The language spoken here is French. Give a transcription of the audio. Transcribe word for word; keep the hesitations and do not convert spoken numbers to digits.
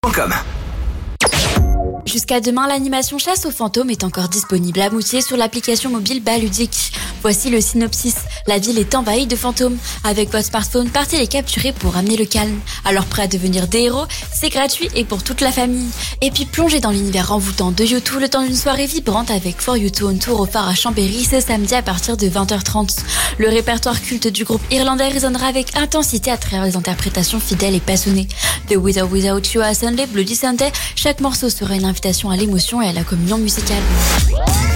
point com. Jusqu'à demain, l'animation Chasse aux fantômes est encore disponible à Moutier sur l'application mobile Baludique. Voici le synopsis. La ville est envahie de fantômes. Avec votre smartphone, partez les capturer pour ramener le calme. Alors prêt à devenir des héros, c'est gratuit et pour toute la famille. Et puis plongez dans l'univers envoûtant de U deux le temps d'une soirée vibrante avec For U deux on Tour au phare à Chambéry ce samedi à partir de vingt heures trente. Le répertoire culte du groupe irlandais résonnera avec intensité à travers les interprétations fidèles et passionnées. The With or Without You à Sunday, Bloody Sunday, chaque morceau sera une invitation à l'émotion et à la communion musicale.